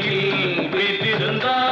திருச்சபையில் வீற்றிருந்தார்.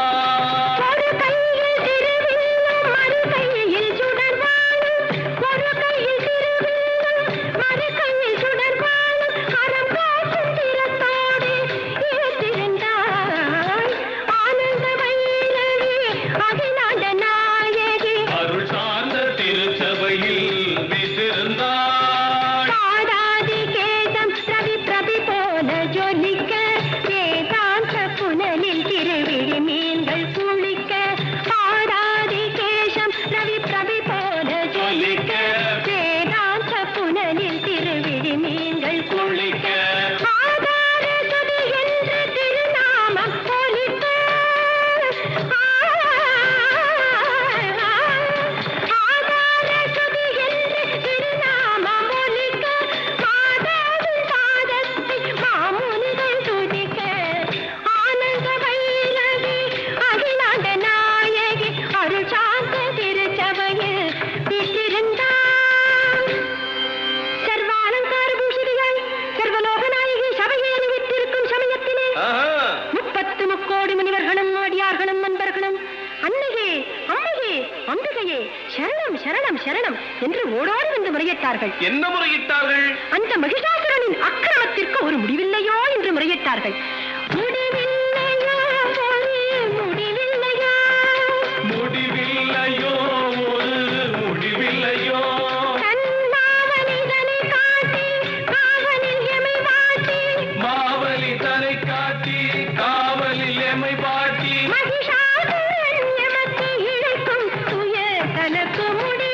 என்ன முறையிட்டார்கள்? அந்த மகிஷாசுரனின் அக்கிரமத்திற்கு ஒரு முடிவில்லையோ என்று முறையிட்டார்கள். முடிவில்லையோ முடிவில்லையோ முடிவில்லையோ ஒரு முடிவில்லையோ மாவலிதனை காட்டி காவலில் எமை வாட்டி மாவலிதனை காட்டி காவலில் எமை வாட்டி மகிஷாசுரன் எமக்கு இழைக்கும் துய தனக்கு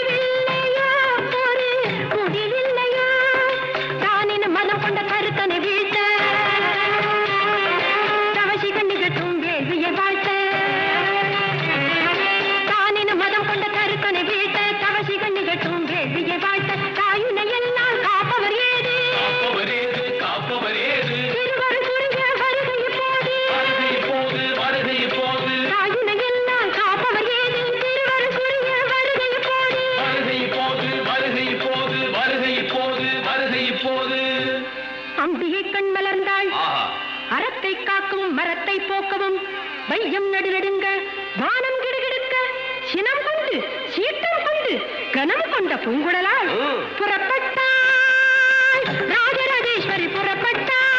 அம்பிகை கண் மலர்ந்தாள். அறத்தை காக்கவும் மரத்தை போக்கவும் வையம் நடுநடுங்க வானம் கிடுகிடுக்க சினம் கொண்டு சீற்றம் கொண்டு கனம் கொண்ட பூங்குழலால் புறப்பட்டாள் ராஜராஜேஸ்வரி புறப்பட்டாள்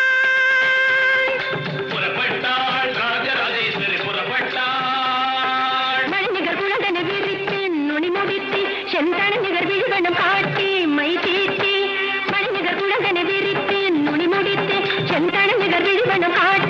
ராஜராஜேஸ்வரி புறப்பட்டாள். மணிநிகர் குழந்தனை விரித்து நுனி முடித்து செந்தன நிகர் விழுவனம் காட்டி மை தீட்டி மணிநிகர் குழந்தனை விரித்து நுனி முடித்து செந்தன நிகர் விழுவனம் காட்டி